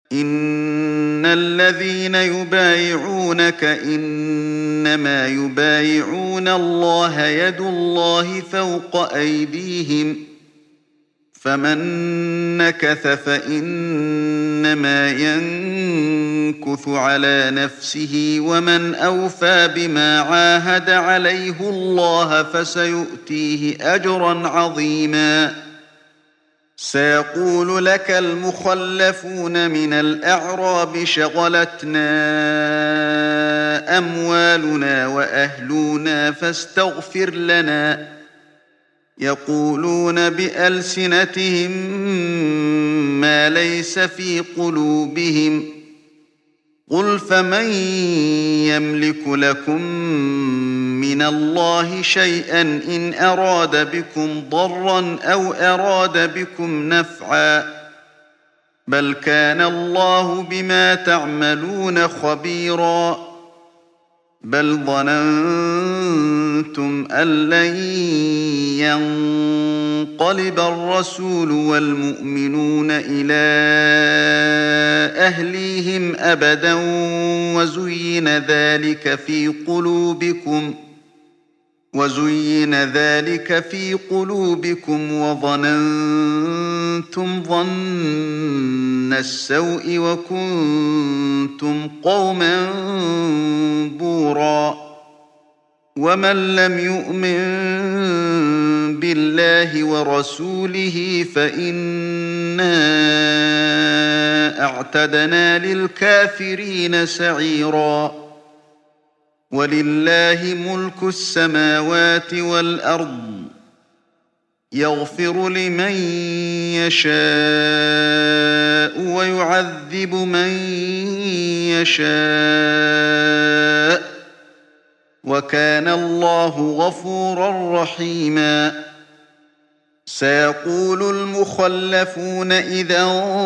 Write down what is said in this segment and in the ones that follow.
إن الذين يبايعونك إنما يبايعون الله يد الله فوق أيديهم فمن نكث فإنما ينكث على نفسه ومن أوفى بما عاهد عليه الله فسيؤتيه أجرا عظيما سيقول لك المخلفون من الأعراب شغلتنا أموالنا وأهلنا فاستغفر لنا يقولون بألسنتهم ما ليس في قلوبهم قل فمن يملك لكم من الله شيئا إن أراد بكم ضرا أو أراد بكم نفعا بل كان الله بما تعملون خبيرا بل ظننتم أن لن ينقلب الرسول والمؤمنون إلى أهليهم أبدا وزين ذلك في قلوبكم وظننتم ظن السوء وكنتم قوما بورا ومن لم يؤمن بالله ورسوله فإنا أعتدنا للكافرين سعيرا ولله ملك السماوات والأرض يغفر لمن يشاء ويعذب من يشاء وكان الله غفورا رحيما سيقول المخلفون إذا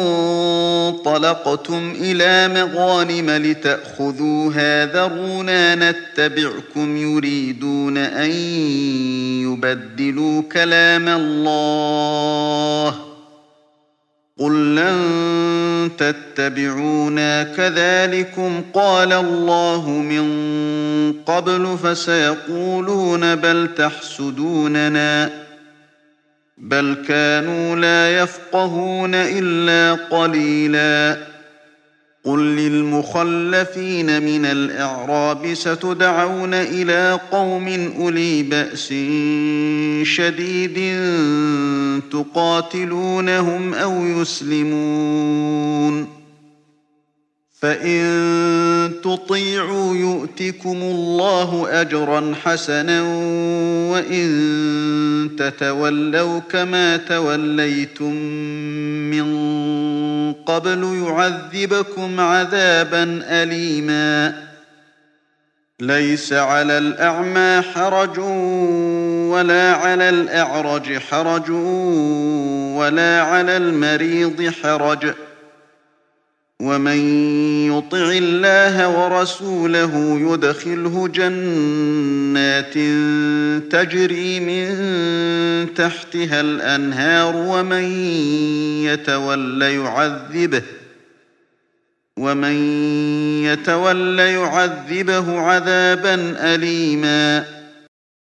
انطلقتم إلى مغانم لتأخذوها ذرونا نتبعكم يريدون أن يبدلوا كلام الله قل لن تتبعونا كذلكم قال الله من قبل فسيقولون بل تحسدوننا بل كانوا لا يفقهون إلا قليلا قل للمخلفين من الأعراب ستدعون إلى قوم أولي بأس شديد تقاتلونهم أو يسلمون فإن تطيعوا يؤتكم الله أجرا حسنا وإن تتولوا كما توليتم من قبل يعذبكم عذابا أليما ليس على الأعمى حرج ولا على الأعرج حرج ولا على المريض حرج ومن يطع الله ورسوله يدخله جنات تجري من تحتها الأنهار ومن يتول يعذبه عذابا أليما